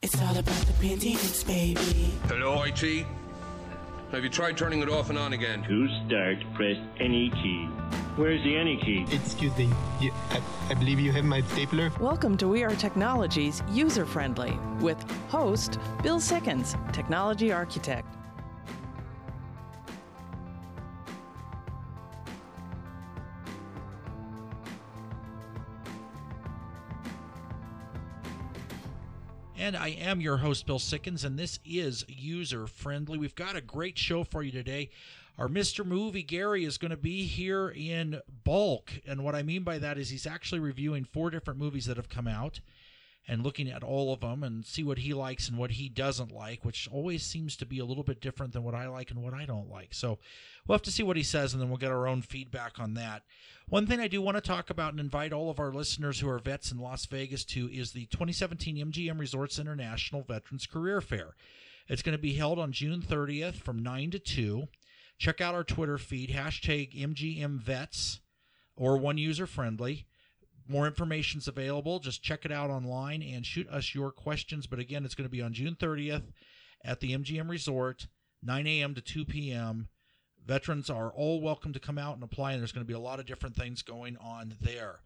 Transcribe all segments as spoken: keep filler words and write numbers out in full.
It's all about the Pentiums, baby. Hello, I T. Have you tried turning it off and on again? To start, press any key. Where's the any key? Excuse me. You, I, I believe you have my stapler. Welcome to We Are Technology's User Friendly with host Bill Sickens, Technology Architect. And I am your host, Bill Sickens, and this is User Friendly. We've got a great show for you today. Our Mister Movie Gary is going to be here in bulk, and what I mean by that is he's actually reviewing four different movies that have come out and looking at all of them and see what he likes and what he doesn't like, which always seems to be a little bit different than what I like and what I don't like. So we'll have to see what he says, and then we'll get our own feedback on that. One thing I do want to talk about and invite all of our listeners who are vets in Las Vegas to is the twenty seventeen M G M Resorts International Veterans Career Fair. It's going to be held on June thirtieth from nine to two. Check out our Twitter feed, hashtag M G M Vets or One User Friendly. More information's available. Just check it out online and shoot us your questions. But again, it's going to be on June thirtieth at the M G M Resort, nine a.m. to two p.m. Veterans are all welcome to come out and apply, and there's going to be a lot of different things going on there.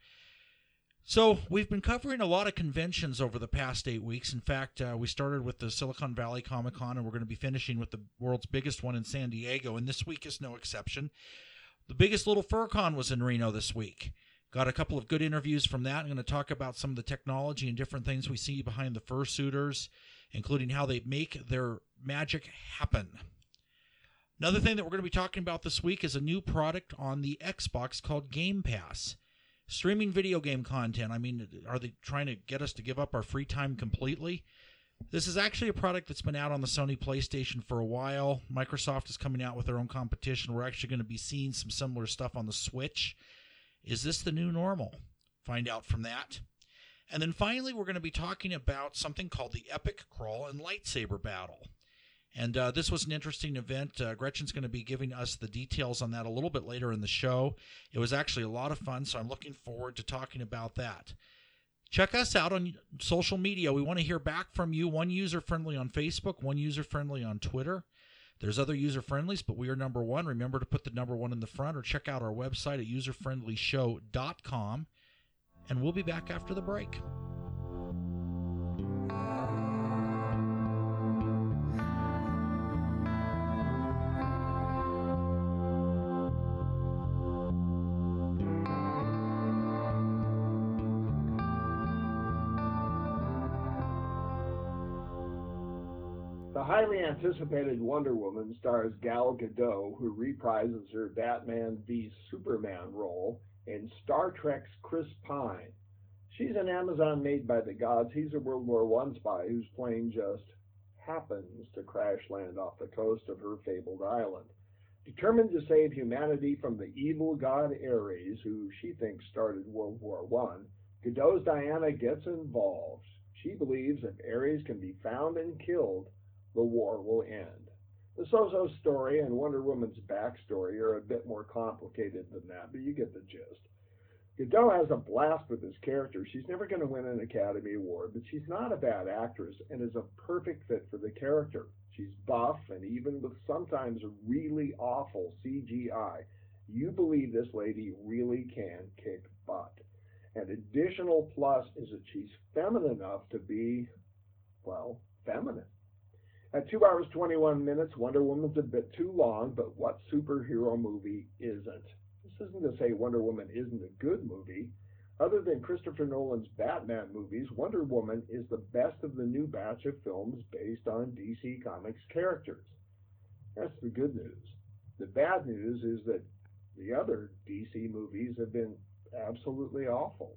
So we've been covering a lot of conventions over the past eight weeks. In fact, uh, we started with the Silicon Valley Comic Con, and we're going to be finishing with the world's biggest one in San Diego, and this week is no exception. The biggest Little Fur Con was in Reno this week. Got a couple of good interviews from that. I'm going to talk about some of the technology and different things we see behind the fursuiters, including how they make their magic happen. Another thing that we're going to be talking about this week is a new product on the Xbox called Game Pass. Streaming video game content. I mean, are they trying to get us to give up our free time completely? This is actually a product that's been out on the Sony PlayStation for a while. Microsoft is coming out with their own competition. We're actually going to be seeing some similar stuff on the Switch. Is this the new normal? Find out from that. And then finally, we're going to be talking about something called the Epic Crawl and Lightsaber Battle. And uh, this was an interesting event. Uh, Gretchen's going to be giving us the details on that a little bit later in the show. It was actually a lot of fun, so I'm looking forward to talking about that. Check us out on social media. We want to hear back from you. One User Friendly on Facebook, One User Friendly on Twitter. There's other user-friendlies, but we are number one. Remember to put the number one in the front or check out our website at user friendly show dot com. And we'll be back after the break. The highly anticipated Wonder Woman stars Gal Gadot, who reprises her Batman v Superman role in Star Trek's Chris Pine. She's an Amazon made by the gods. He's a World War One spy whose plane just happens to crash land off the coast of her fabled island. Determined to save humanity from the evil god Ares, who she thinks started World War One, Gadot's Diana gets involved. She believes if Ares can be found and killed, the war will end. The So-So story and Wonder Woman's backstory are a bit more complicated than that, but you get the gist. Gadot has a blast with this character. She's never going to win an Academy Award, but she's not a bad actress and is a perfect fit for the character. She's buff, and even with sometimes really awful C G I, you believe this lady really can kick butt. An additional plus is that she's feminine enough to be, well, feminine. At two hours, twenty-one minutes, Wonder Woman's a bit too long, but what superhero movie isn't? This isn't to say Wonder Woman isn't a good movie. Other than Christopher Nolan's Batman movies, Wonder Woman is the best of the new batch of films based on D C Comics characters. That's the good news. The bad news is that the other D C movies have been absolutely awful.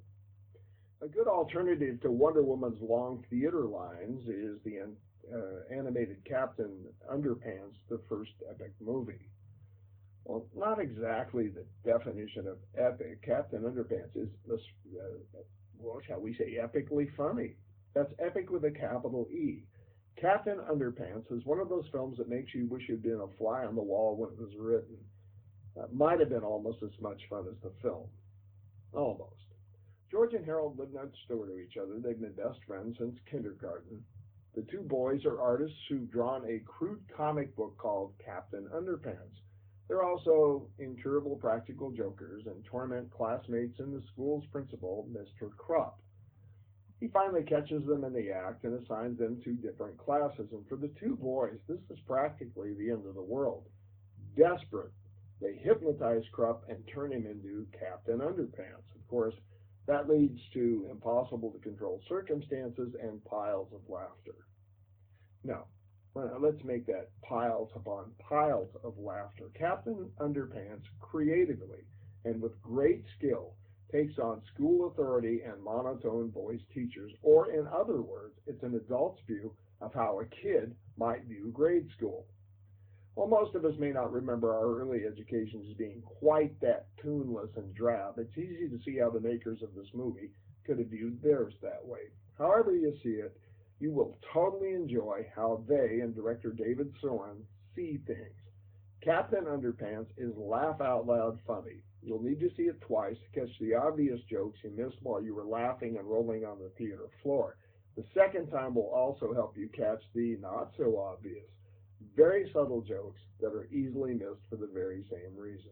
A good alternative to Wonder Woman's long theater lines is the uh, animated Captain Underpants, the first epic movie. Well, not exactly the definition of epic. Captain Underpants is, uh, well, shall we say, epically funny. That's epic with a capital E. Captain Underpants is one of those films that makes you wish you'd been a fly on the wall when it was written. Uh, might have been almost as much fun as the film. Almost. George and Harold live next door to each other. They've been best friends since kindergarten. The two boys are artists who've drawn a crude comic book called Captain Underpants. They're also incurable practical jokers and torment classmates and the school's principal, Mister Krupp. He finally catches them in the act and assigns them to different classes. And for the two boys, this is practically the end of the world. Desperate, they hypnotize Krupp and turn him into Captain Underpants. Of course, that leads to impossible to control circumstances and piles of laughter. Now, let's make that piles upon piles of laughter. Captain Underpants creatively and with great skill takes on school authority and monotone voice teachers, or in other words, it's an adult's view of how a kid might view grade school. While most of us may not remember our early education as being quite that tuneless and drab, it's easy to see how the makers of this movie could have viewed theirs that way. However you see it, you will totally enjoy how they and director David Soren see things. Captain Underpants is laugh-out-loud funny. You'll need to see it twice to catch the obvious jokes you missed while you were laughing and rolling on the theater floor. The second time will also help you catch the not-so-obvious, very subtle jokes that are easily missed for the very same reason.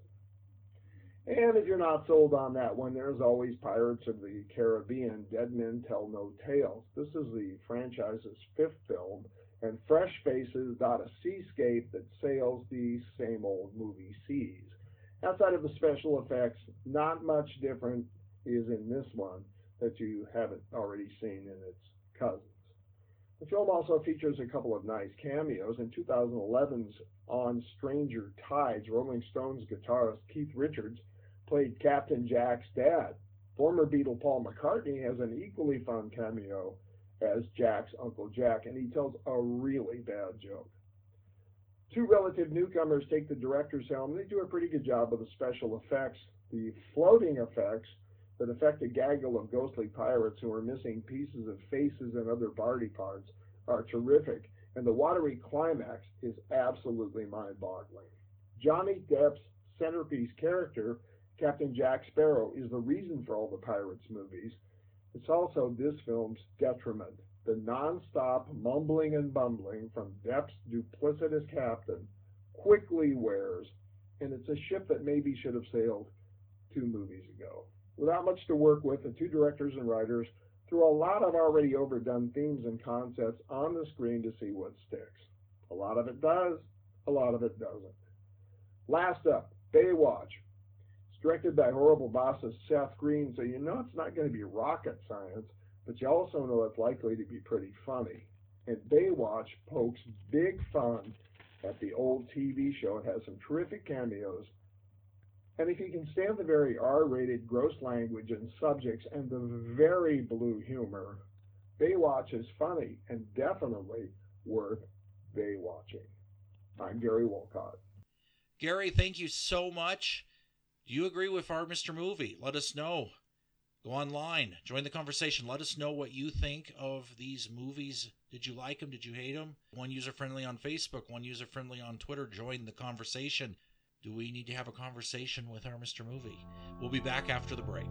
And if you're not sold on that one, there's always Pirates of the Caribbean, Dead Men Tell No Tales. This is the franchise's fifth film, and fresh faces dot a seascape that sails the same old movie seas. Outside of the special effects, not much different is in this one that you haven't already seen in its cousins. The film also features a couple of nice cameos. In two thousand eleven's On Stranger Tides, Rolling Stones guitarist Keith Richards played Captain Jack's dad. Former Beatle Paul McCartney has an equally fun cameo as Jack's Uncle Jack, and he tells a really bad joke. Two relative newcomers take the director's helm. They do a pretty good job of the special effects. The floating effects that affect a gaggle of ghostly pirates who are missing pieces of faces and other body parts are terrific, and the watery climax is absolutely mind-boggling. Johnny Depp's centerpiece character, Captain Jack Sparrow, is the reason for all the Pirates movies. It's also this film's detriment. The non-stop mumbling and bumbling from Depp's duplicitous captain quickly wears, and it's a ship that maybe should have sailed two movies ago. Without much to work with, the two directors and writers threw a lot of already overdone themes and concepts on the screen to see what sticks. A lot of it does, a lot of it doesn't. Last up, Baywatch. It's directed by horrible bosses Seth Green, so you know it's not going to be rocket science, but you also know it's likely to be pretty funny. And Baywatch pokes big fun at the old T V show. It has some terrific cameos. And if you can stand the very R-rated gross language and subjects and the very blue humor, Baywatch is funny and definitely worth Baywatching. I'm Gary Wolcott. Gary, thank you so much. Do you agree with our Mister Movie? Let us know. Go online. Join the conversation. Let us know what you think of these movies. Did you like them? Did you hate them? One user-friendly on Facebook, one user-friendly on Twitter. Join the conversation. Do we need to have a conversation with our Mister Movie? We'll be back after the break.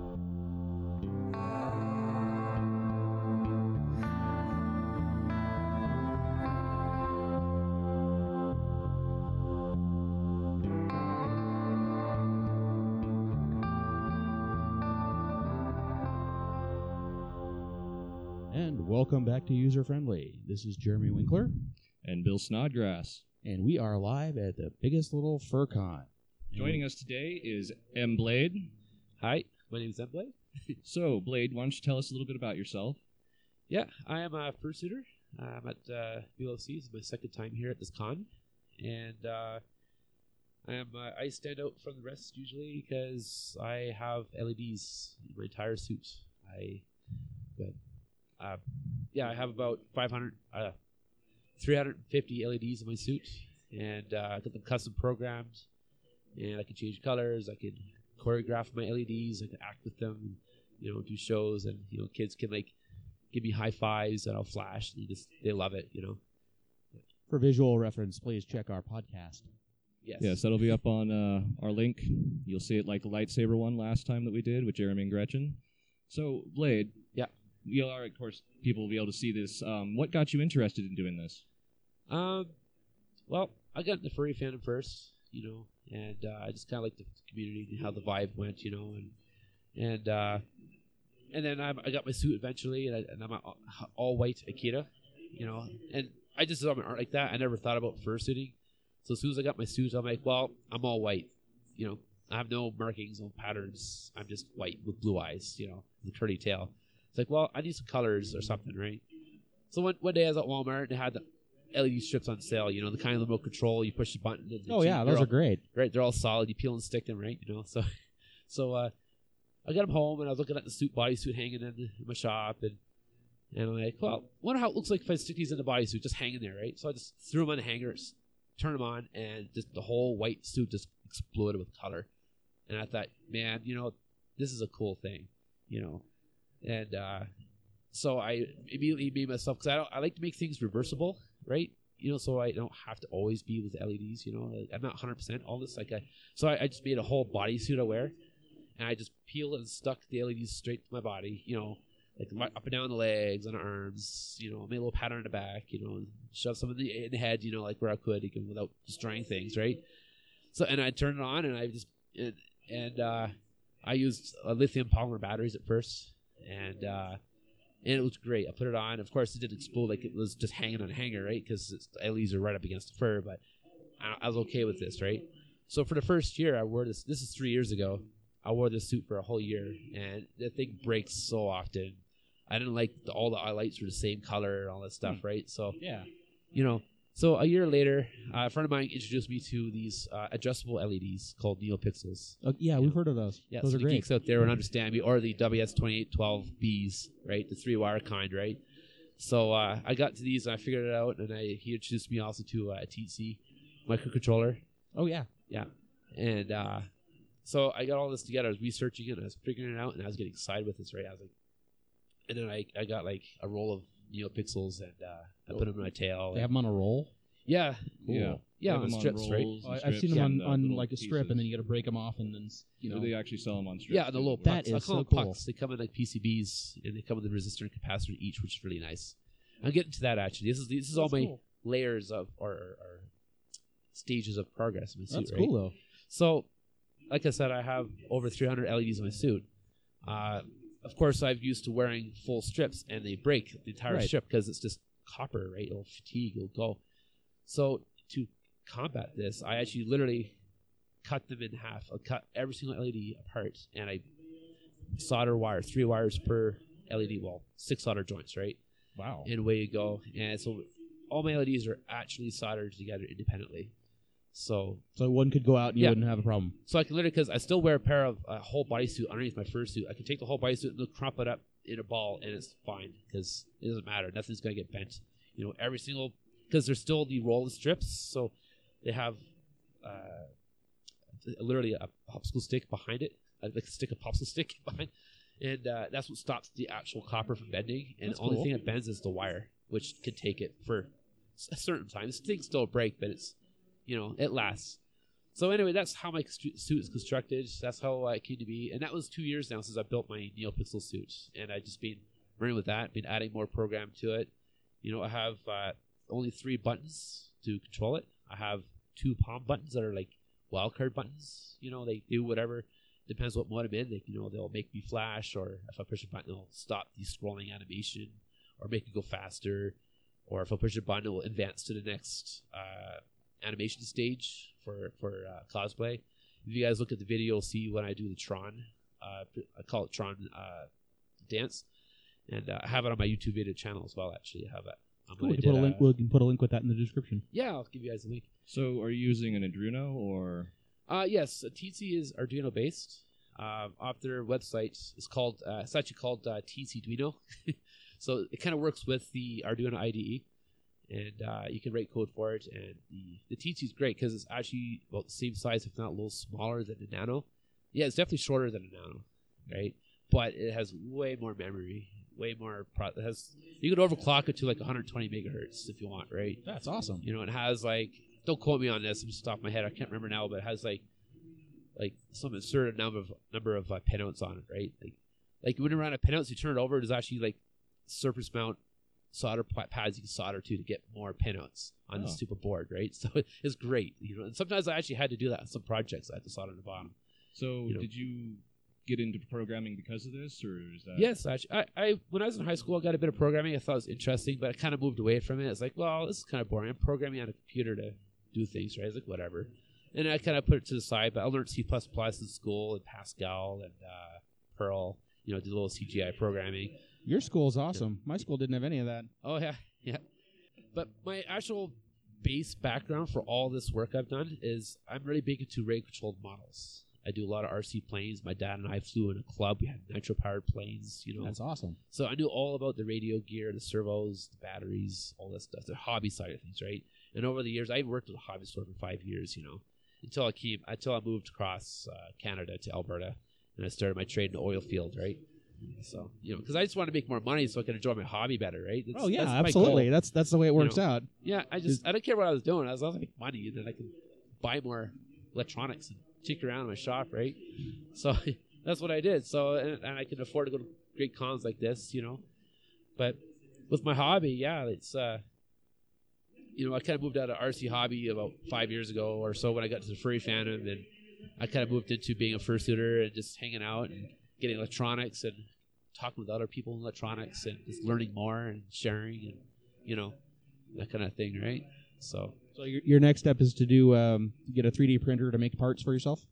And welcome back to User Friendly. This is Jeremy Winkler. And Bill Snodgrass. And we are live at the biggest little fur con. Joining us today is M. Blade. Hi, my name is M. Blade. So, Blade, why don't you tell us a little bit about yourself? Yeah, I am a fursuiter. I'm at uh, B L C. It's my second time here at this con. And uh, I am uh, I stand out from the rest usually because I have L E Ds in my entire suit. I, but, uh, yeah, I have about five hundred... Uh, three hundred fifty L E Ds in my suit, and uh, I got them custom programmed, and I can change colors, I can choreograph my L E Ds, I can act with them, and, you know, do shows, and, you know, kids can, like, give me high fives, and I'll flash, and they just, they love it, you know. For visual reference, please check our podcast. Yes. Yes, that'll be up on uh, our link. You'll see it like the lightsaber one last time that we did with Jeremy and Gretchen. So, Blade. Yeah. you'll, of course, people will be able to see this. Um, what got you interested in doing this? Um, well, I got into furry fandom first, you know, and uh, I just kind of liked the community and how the vibe went, you know, and and uh, and then I, I got my suit eventually, and, I, and I'm a all white Akita, you know, and I just saw my art like that. I never thought about fursuiting, so as soon as I got my suit, I'm like, well, I'm all white, you know, I have no markings, no patterns. I'm just white with blue eyes, you know, with a curly tail. It's like, well, I need some colors or something, right? So one one day I was at Walmart and they had the L E D strips on sale, you know, the kind of remote control, you push the button. And oh, yeah, those all, are great. Right, they're all solid. You peel and stick them, right? You know, so so uh, I got them home, and I was looking at the suit, bodysuit hanging in my shop, and and I'm like, well, wonder how it looks like if I stick these in the bodysuit, just hanging there, right? So I just threw them on the hangers, turned them on, and just the whole white suit just exploded with color. And I thought, man, you know, this is a cool thing, you know, and uh, so I immediately made myself, because I don't, I like to make things reversible, right? You know, so I don't have to always be with L E Ds, you know. Like, I'm not one hundred percent all this. Like I, so I, I just made a whole bodysuit I wear, and I just peeled and stuck the L E Ds straight to my body, you know, like up and down the legs and arms, you know, made a little pattern in the back, you know, and shove some in the, in the head, you know, like where I could, again, without destroying things, right? So, and I turned it on, and I just, and, and uh, I used uh, lithium polymer batteries at first, and uh, and it was great. I put it on. Of course, it didn't explode like it was just hanging on a hanger, right? Because the L E Ds are right up against the fur, but I, I was okay with this, right? So for the first year, I wore this. This is three years ago. I wore this suit for a whole year, and the thing breaks so often. I didn't like the, all the highlights were the same color and all that stuff, right? So yeah, you know. So a year later, uh, a friend of mine introduced me to these uh, adjustable L E Ds called NeoPixels. Uh, yeah, you we've know? heard of those. Yeah, those so are the great. geeks out there would understand me, or the W S twenty-eight twelve Bs, right? The three-wire kind, right? So uh, I got to these, and I figured it out, and I, he introduced me also to uh, a T C microcontroller. Oh, yeah. Yeah. And uh, so I got all this together. I was researching it, and I was figuring it out, and I was getting excited with this, right? I was like, and then I, I got like a roll of NeoPixels, and uh, I put them in my tail. They have them on a roll? Yeah. Cool. Yeah. Yeah, Have on them strips, right? rolls and I've strips seen them on, and, uh, on little like a strip, pieces. and then you got to break them off, and then s- you So know. they actually sell them on strips. Yeah, the too. little That pucks. I is call so them cool. pucks. They come in like P C Bs, and they come with a resistor and capacitor each, which is really nice. I'm getting to that actually. This is this is all That's my cool. layers of or, or, or stages of progress in my suit. That's right? cool, though. So, like I said, I have over three hundred L E Ds in my suit. Uh, of course, I've used to wearing full strips, and they break the entire Right. strip because it's just copper, right? It'll fatigue, it'll go. So to combat this, I actually literally cut them in half. I cut every single L E D apart, and I solder wire, three wires per L E D wall, six solder joints, right? Wow. And away you go. And so all my L E Ds are actually soldered together independently. So So one could go out and you Yeah. wouldn't have a problem. so I can literally, because I still wear a pair of a whole bodysuit underneath my fursuit, I can take the whole bodysuit and crump it up in a ball, and it's fine because it doesn't matter. Nothing's going to get bent. You know, every single, because there's still the roll strips, so they have uh, literally a popsicle stick behind it, like a stick of popsicle stick behind, and uh, that's what stops the actual copper from bending. And That's the only cool. thing that bends is the wire, which can take it for a certain time. This thing still break, but it's, you know, it lasts. So anyway, that's how my stu- suit is constructed. That's how uh, it came to be, and that was two years now since I built my NeoPixel suit, and I just been running with that, been adding more program to it. You know, I have uh, only three buttons to control it. I have two palm buttons that are like wildcard buttons. You know, they do whatever. Depends what mode I'm in. They, you know, they'll make me flash, or if I push a button, it'll stop the scrolling animation, or make it go faster. Or if I push a button, it will advance to the next uh, animation stage for for uh, cosplay. If you guys look at the video, you'll see when I do the Tron. Uh, I call it Tron uh, dance, and uh, I have it on my YouTube video channel as well. Actually, I have it. Um, Cool. when We I can, put did, a link, uh, we can put a link with that in the description. yeah, I'll give you guys a link. So are you using an Arduino or? Uh, yes, T C is Arduino based. Uh, off their website, it's called. Uh, it's actually called uh, T C Duino. So it kind of works with the Arduino I D E, and uh, you can write code for it. And the the T C is great because it's actually about the same size, if not a little smaller than the Nano. Yeah, it's definitely shorter than a Nano, right? But it has way more memory, way more. Pro- it has you can overclock it to like one hundred twenty megahertz if you want, right? That's awesome. You know, it has like, don't quote me on this, I'm just off my head, I can't remember now, but it has like like some absurd number of number of uh, pinouts on it, right? Like like when you run a pinouts, you turn it over, there's actually like surface mount solder pa- pads you can solder to to get more pinouts on Oh. this stupid board, right? So it's great, you know. And sometimes I actually had to do that on some projects. I had to solder on the bottom. So You know. did you get into programming because of this, or is that? Yes, actually, I, I when I was in high school, I got a bit of programming. I thought it was interesting, but I kind of moved away from it. It's like, well, this is kind of boring. I'm programming on a computer to do things, right? It's like, whatever. And I kind of put it to the side, but I learned C plus plus in school and Pascal and uh, Perl, you know, did a little C G I programming. Your school's awesome. My school didn't have any of that. Oh, yeah, yeah. But my actual base background for all this work I've done is I'm really big into radio-controlled models. I do a lot of R C planes. My dad and I flew in a club. We had nitro-powered planes, you know. That's awesome. So I knew all about the radio gear, the servos, the batteries, all that stuff, the hobby side of things, right? And over the years, I worked at a hobby store for five years, you know, until I came, until I moved across uh, Canada to Alberta, and I started my trade in the oil field, right? So, you know, because I just want to make more money so I can enjoy my hobby better, right? That's, oh yeah, that's my absolutely. goal. That's that's the way it You works know, out. Yeah, I just I don't care what I was doing. I was going to make money, and then I can buy more electronics and tinker around in my shop, right? So that's what I did. So and, and I can afford to go to great cons like this, you know. But with my hobby, yeah, it's uh, you know, I kind of moved out of R C hobby about five years ago or so when I got to the Furry Phantom, and I kind of moved into being a fursuiter and just hanging out and getting electronics and talking with other people in electronics and just learning more and sharing and, you know, that kind of thing, right? So, so your, your next step is to do um, get a three D printer to make parts for yourself?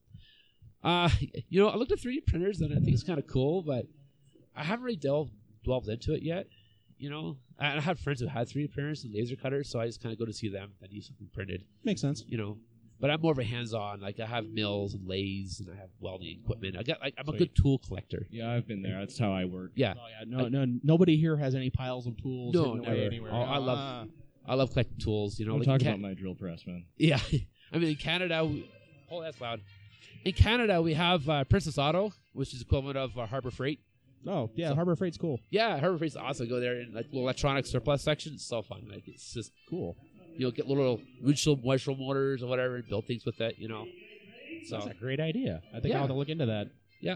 Uh, you know, I looked at three D printers and I think it's kind of cool, but I haven't really delved, delved into it yet. You know, I, I have friends who had three D printers and laser cutters, so I just kind of go to see them if I need something printed. Makes sense. You know, but I'm more of a hands-on. Like I have mills and lathes, and I have welding equipment. I got like I'm a So good tool collector. Yeah, I've been there. That's how I work. Yeah. Oh, yeah. No, I, no, nobody here has any piles of tools. No, hidden never. away anywhere. Oh, I love, Ah. I love collecting tools. You know, Don't like talk in about Can- my drill press, man. Yeah, I mean in Canada, we, oh that's loud. In Canada, we have uh, Princess Auto, which is equivalent of uh, Harbor Freight. Oh yeah, So- Harbor Freight's cool. Yeah, Harbor Freight's awesome. Go there in like little electronic surplus section. It's so fun. Like it's just cool. You know, get little windshield moisture motors or whatever, and build things with it. You know, so That's a great idea. I think Yeah. I'll have to look into that. yeah.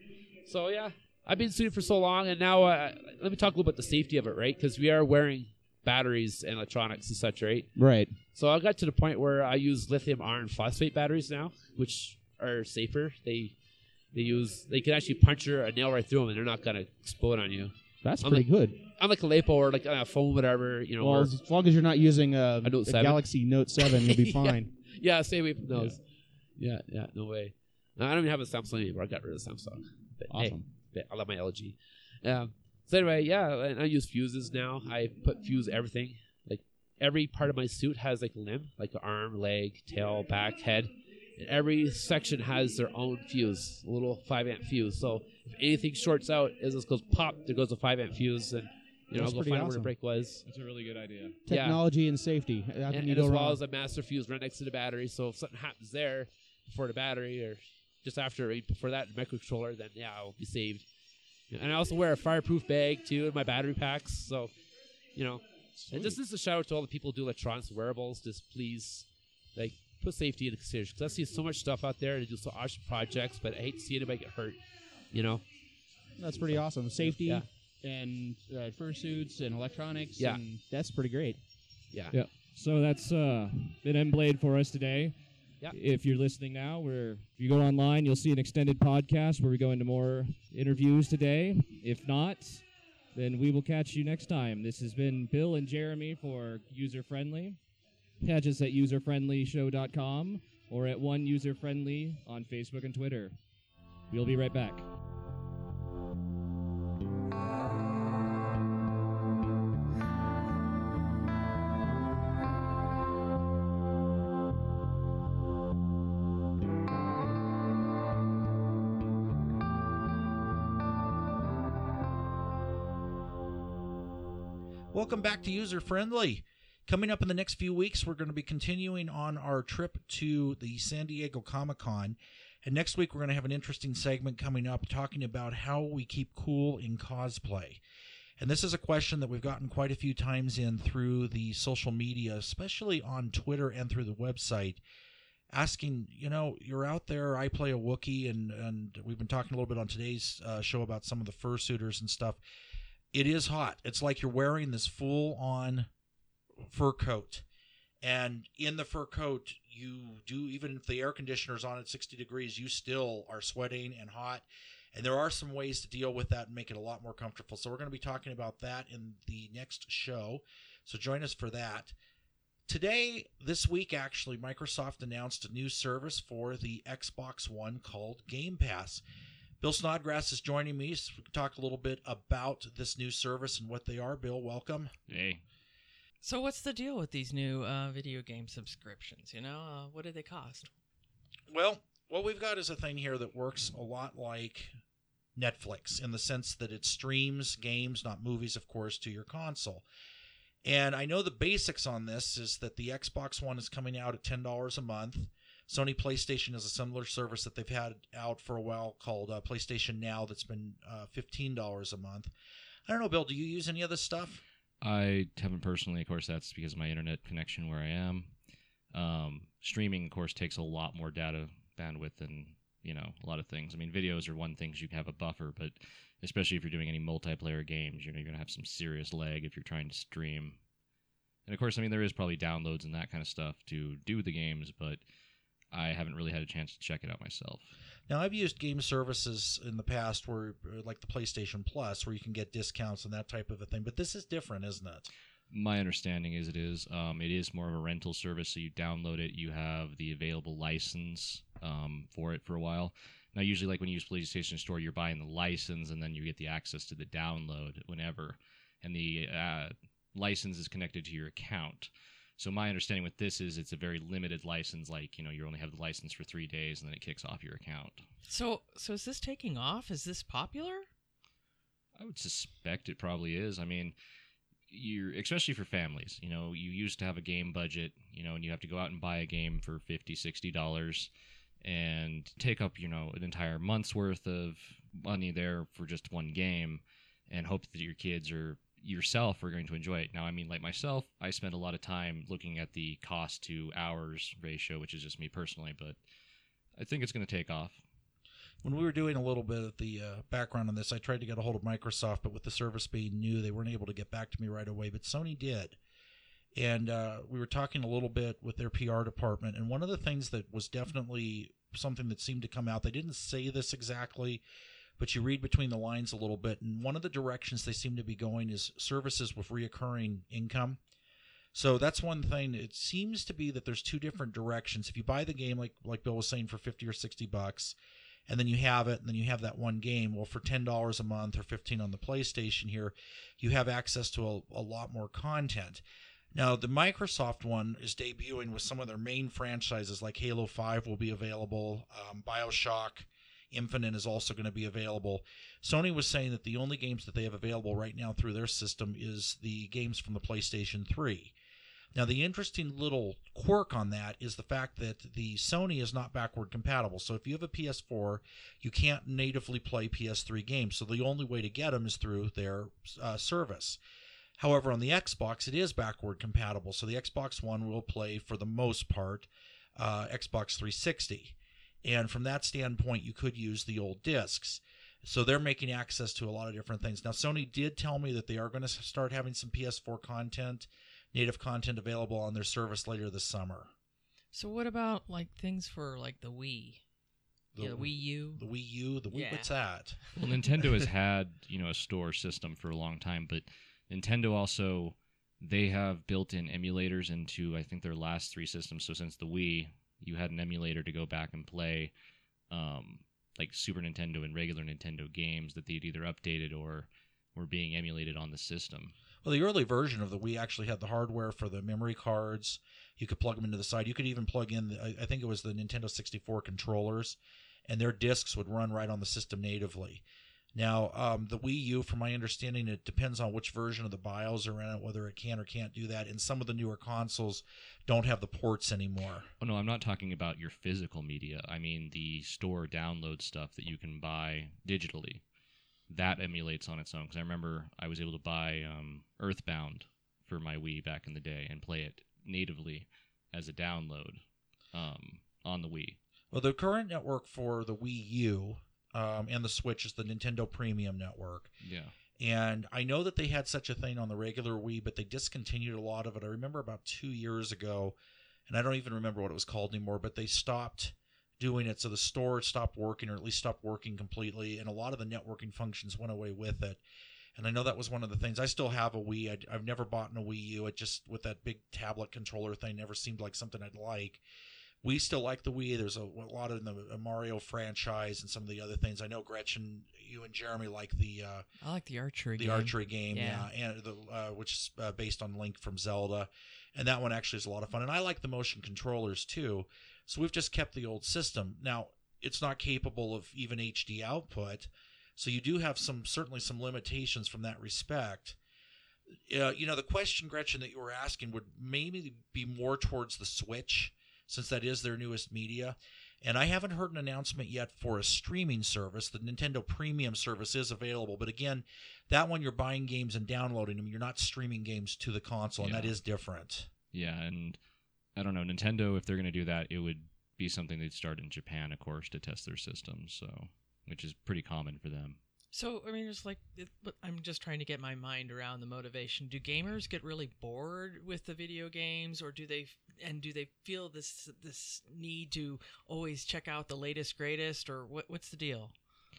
So yeah, I've been shooting for so long, and now uh, let me talk a little about the safety of it, right? Because we are wearing batteries and electronics and such, right? Right. So I got to the point where I use lithium iron phosphate batteries now, which are safer. They they use they can actually puncture a nail right through them, and they're not gonna explode on you. That's Unlike- pretty good. Unlike a LiPo or like a phone, whatever, you know. Well, or- as long as you're not using a, A Note a seven. Galaxy Note seven, you'll be Yeah. fine. Yeah, stay away from those. Yeah, yeah, no way. I don't even have a Samsung anymore. I got rid of Samsung. But, hey, Awesome. but I love my L G. Um, so anyway, yeah, and I use fuses now. I put fuse everything. Like every part of my suit has like a limb, like an arm, leg, tail, back, head. And every section has their own fuse, a little five amp fuse. So if anything shorts out, as this goes pop, there goes a five amp fuse, and you know That's I'll go pretty find out where awesome. the break was. That's a really good idea. Yeah. Technology and safety. How And, can you and go as well wrong? as a master fuse right next to the battery. So if something happens there before the battery or just after, right before that microcontroller, then yeah, I'll be saved. And I also wear a fireproof bag too in my battery packs. So, you know, and this is a shout out to all the people who do electronics wearables. Just please, like, put safety into consideration because I see so much stuff out there to do so awesome projects, but I hate to see anybody get hurt. You know. That's pretty awesome. Safety Yeah. and uh, fursuits and electronics. Yeah. And that's pretty great. Yeah. Yeah. So that's uh, been M-Blade for us today. Yeah. If you're listening now, we're, if you go online, you'll see an extended podcast where we go into more interviews today. If not, then we will catch you next time. This has been Bill and Jeremy for User Friendly. Catch us at user friendly show dot com or at one user friendly on Facebook and Twitter. We'll be right back. Welcome back to User Friendly. Coming up in the next few weeks, we're going to be continuing on our trip to the San Diego Comic-Con. And next week, we're going to have an interesting segment coming up talking about how we keep cool in cosplay. And this is a question that we've gotten quite a few times in through the social media, especially on Twitter and through the website, asking, you know, you're out there, I play a Wookiee, and, and we've been talking a little bit on today's uh, show about some of the fursuiters and stuff. it is hot. It's like you're wearing this full-on fur coat. And in the fur coat, you do, even if the air conditioner's on at sixty degrees, you still are sweating and hot. And there are some ways to deal with that and make it a lot more comfortable. So we're going to be talking about that in the next show. So join us for that. Today, this week, actually, Microsoft announced a new service for the Xbox One called Game Pass. Bill Snodgrass is joining me so we can talk a little bit about this new service and what they are. Bill, welcome. Hey. So what's the deal with these new uh, video game subscriptions? You know, uh, what do they cost? Well, what we've got is a thing here that works a lot like Netflix in the sense that it streams games, not movies, of course, to your console. And I know the basics on this is that the Xbox One is coming out at ten dollars a month. Sony PlayStation is a similar service that they've had out for a while called uh, PlayStation Now that's been uh, fifteen dollars a month. I don't know, Bill, do you use any of this stuff? I haven't personally. Of course, that's because of my internet connection where I am. Um, streaming, of course, takes a lot more data bandwidth than, you know, a lot of things. I mean, videos are one thing, you can have a buffer, but especially if you're doing any multiplayer games, you know, you're going to have some serious lag if you're trying to stream. And of course, I mean, there is probably downloads and that kind of stuff to do the games, but I haven't really had a chance to check it out myself. Now, I've used game services in the past where, like the PlayStation Plus, where you can get discounts and that type of a thing, but this is different, isn't it? My understanding is it is. Um, it is more of a rental service, so you download it, you have the available license um, for it for a while. Now, usually, like when you use PlayStation Store, you're buying the license, and then you get the access to the download whenever, and the uh, license is connected to your account. So my understanding with this is it's a very limited license, like, you know, you only have the license for three days, and then it kicks off your account. So, so is this taking off? Is this popular? I would suspect it probably is. I mean, you're, especially for families, you know, you used to have a game budget, you know, and you have to go out and buy a game for fifty dollars, sixty dollars and take up, you know, an entire month's worth of money there for just one game and hope that your kids or yourself are going to enjoy it. Now, I mean, like myself, I spend a lot of time looking at the cost to hours ratio, which is just me personally, but I think it's going to take off. When we were doing a little bit of the uh, background on this, I tried to get a hold of Microsoft, but with the service being new, they weren't able to get back to me right away, but Sony did. And uh, we were talking a little bit with their P R department, and one of the things that was definitely something that seemed to come out, they didn't say this exactly, but you read between the lines a little bit, and one of the directions they seem to be going is services with reoccurring income. So that's one thing. It seems to be that there's two different directions. If you buy the game, like like Bill was saying, for fifty or sixty bucks, and then you have it, and then you have that one game, well, for ten dollars a month or fifteen on the PlayStation here, you have access to a, a lot more content. Now, the Microsoft one is debuting with some of their main franchises, like Halo five will be available, um, BioShock Infinite is also going to be available. Sony was saying that the only games that they have available right now through their system is the games from the PlayStation three. Now, the interesting little quirk on that is the fact that the Sony is not backward compatible. So if you have a P S four, you can't natively play P S three games. So the only way to get them is through their uh, service. However, on the Xbox, it is backward compatible. So the Xbox One will play, for the most part, uh, Xbox three sixty. And from that standpoint, you could use the old discs. So they're making access to a lot of different things. Now, Sony did tell me that they are going to start having some P S four content, native content available on their service later this summer. So what about like things for like the Wii? The, yeah, the Wii U? The Wii U? The Wii, yeah. What's that? Well, Nintendo has had, you know, a store system for a long time, but Nintendo also, they have built-in emulators into, I think, their last three systems. So since the Wii, you had an emulator to go back and play um, like Super Nintendo and regular Nintendo games that they'd either updated or were being emulated on the system. Well, the early version of the Wii actually had the hardware for the memory cards. You could plug them into the side. You could even plug in, the, I think it was the Nintendo sixty-four controllers, and their discs would run right on the system natively. Now, um, the Wii U, from my understanding, it depends on which version of the BIOS are in it, whether it can or can't do that. And some of the newer consoles don't have the ports anymore. Oh, no, I'm not talking about your physical media. I mean the store download stuff that you can buy digitally. That emulates on its own. Because I remember I was able to buy um, Earthbound for my Wii back in the day and play it natively as a download um, on the Wii. Well, the current network for the Wii U Um, and the Switch is the Nintendo Premium Network. Yeah. And I know that they had such a thing on the regular Wii, but they discontinued a lot of it. I remember about two years ago, and I don't even remember what it was called anymore, but they stopped doing it. So the store stopped working, or at least stopped working completely, and a lot of the networking functions went away with it. And I know that was one of the things. I still have a Wii. I, I've never bought a Wii U. It just, with that big tablet controller thing, never seemed like something I'd like. We still like the Wii. There's a, a lot in the Mario franchise and some of the other things. I know, Gretchen, you and Jeremy like the uh, I like the archery the game. archery game, yeah, Yeah. and the uh, which is uh, based on Link from Zelda, and that one actually is a lot of fun. And I like the motion controllers too. So we've just kept the old system. Now it's not capable of even H D output, so you do have some certainly some limitations from that respect. Uh, you know, the question, Gretchen, that you were asking would maybe be more towards the Switch, since that is their newest media. And I haven't heard an announcement yet for a streaming service. The Nintendo Premium service is available, but again, that one you're buying games and downloading them. You're not streaming games to the console, and Yeah. that is different. Yeah, and I don't know, Nintendo, if they're going to do that, it would be something they'd start in Japan, of course, to test their systems, so which is pretty common for them. So, I mean, it's like, it, but I'm just trying to get my mind around the motivation. Do gamers get really bored with the video games, or do they, and do they feel this this need to always check out the latest, greatest, or what? What's the deal?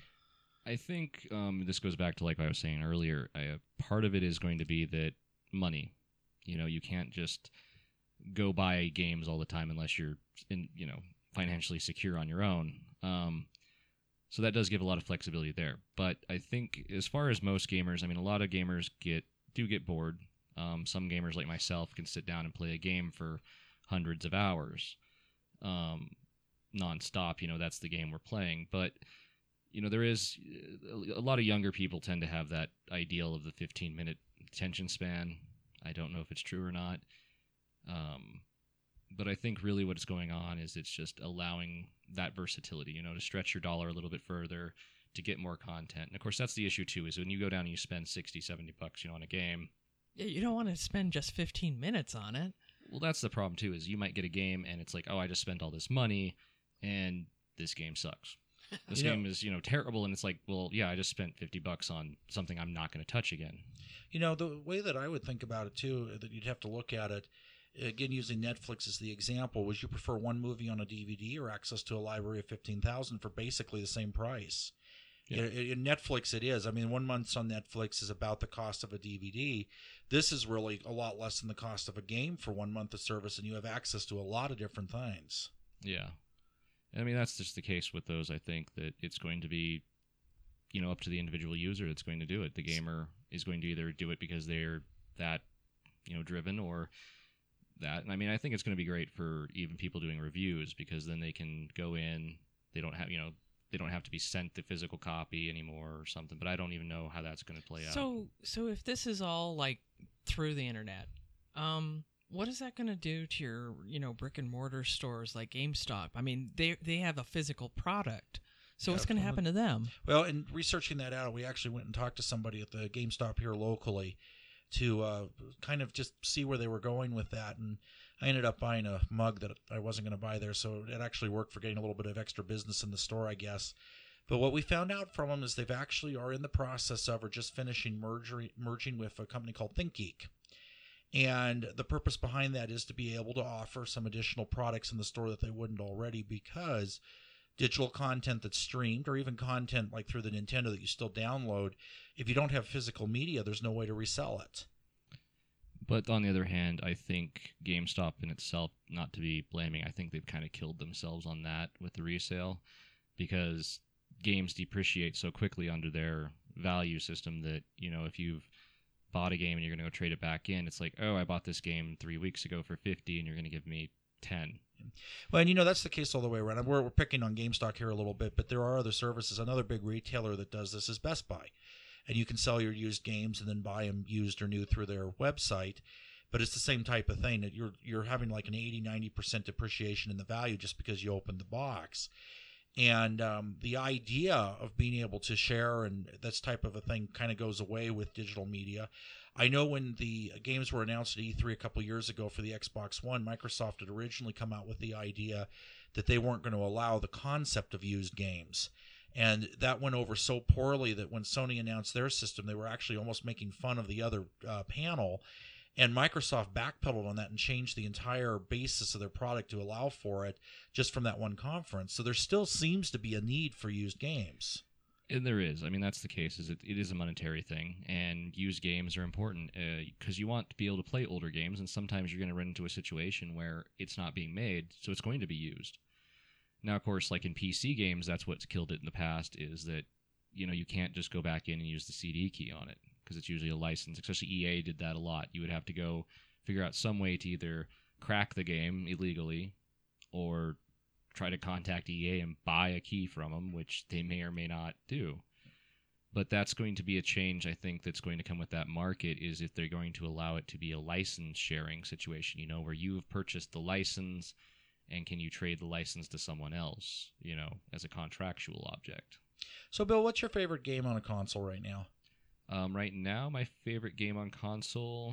I think um, this goes back to, like I was saying earlier, I, part of it is going to be that money. You know, you can't just go buy games all the time unless you're, in, you know, financially secure on your own. Um, So that does give a lot of flexibility there. But I think as far as most gamers, I mean, a lot of gamers get do get bored. Um, some gamers like myself can sit down and play a game for hundreds of hours um, nonstop. You know, that's the game we're playing. But, you know, there is a lot of younger people tend to have that ideal of the fifteen-minute attention span. I don't know if it's true or not. Um, but I think really what's going on is it's just allowing that versatility, you know, to stretch your dollar a little bit further, to get more content. And of course, that's the issue too, is when you go down and you spend sixty, seventy bucks, you know, on a game. Yeah, you don't want to spend just fifteen minutes on it. Well, that's the problem too, is you might get a game and it's like, oh, I just spent all this money and this game sucks. This You know- game is, you know, terrible. And it's like, well, yeah, I just spent fifty bucks on something I'm not going to touch again. You know, the way that I would think about it too, that you'd have to look at it, again, using Netflix as the example, was you prefer one movie on a D V D or access to a library of fifteen thousand for basically the same price? Yeah. In Netflix, it is. I mean, one month's on Netflix is about the cost of a D V D. This is really a lot less than the cost of a game for one month of service, and you have access to a lot of different things. Yeah. I mean, that's just the case with those. I think that it's going to be, you know, up to the individual user that's going to do it. The gamer is going to either do it because they're that, you know, driven, or that. And I mean, I think it's going to be great for even people doing reviews, because then they can go in, they don't have, you know, they don't have to be sent the physical copy anymore or something. But I don't even know how that's going to play out. So, so if this is all like through the internet, um, what is that going to do to your, you know, brick and mortar stores like GameStop? I mean, they they have a physical product. So Yeah, what's going to from happen the- to them? Well, in researching that out, we actually went and talked to somebody at the GameStop here locally to uh, kind of just see where they were going with that. And I ended up buying a mug that I wasn't going to buy there, so it actually worked for getting a little bit of extra business in the store, I guess. But what we found out from them is they've actually are in the process of, or just finishing merging, merging with a company called ThinkGeek. And the purpose behind that is to be able to offer some additional products in the store that they wouldn't already, because digital content that's streamed, or even content like through the Nintendo that you still download, if you don't have physical media, there's no way to resell it. But on the other hand, I think GameStop in itself, not to be blaming, I think they've kind of killed themselves on that with the resale, because games depreciate so quickly under their value system that, you know, if you've bought a game and you're going to go trade it back in, it's like, oh, I bought this game three weeks ago for fifty and you're going to give me ten. Well, and you know, that's the case all the way around. We're, we're picking on GameStop here a little bit, but there are other services. Another big retailer that does this is Best Buy. And you can sell your used games and then buy them used or new through their website. But it's the same type of thing, that you're you're having like an eighty, ninety percent depreciation in the value just because you opened the box. And um, the idea of being able to share and this type of a thing kind of goes away with digital media. I know when the games were announced at E three a couple years ago for the Xbox One, Microsoft had originally come out with the idea that they weren't going to allow the concept of used games. And that went over so poorly that when Sony announced their system, they were actually almost making fun of the other uh, panel. And Microsoft backpedaled on that and changed the entire basis of their product to allow for it just from that one conference. So there still seems to be a need for used games. And there is. I mean, that's the case. Is it, it is a monetary thing, and used games are important because uh, you want to be able to play older games, and sometimes you're going to run into a situation where it's not being made, so it's going to be used. Now, of course, like in P C games, that's what's killed it in the past, is that, you know, you can't just go back in and use the C D key on it, because it's usually a license. Especially E A did that a lot. You would have to go figure out some way to either crack the game illegally or try to contact E A and buy a key from them, which they may or may not do. But that's going to be a change, I think, that's going to come with that market, is if they're going to allow it to be a license sharing situation, you know, where you have purchased the license and can you trade the license to someone else, you know, as a contractual object. So, Bill, what's your favorite game on a console right now? Um, right now, my favorite game on console,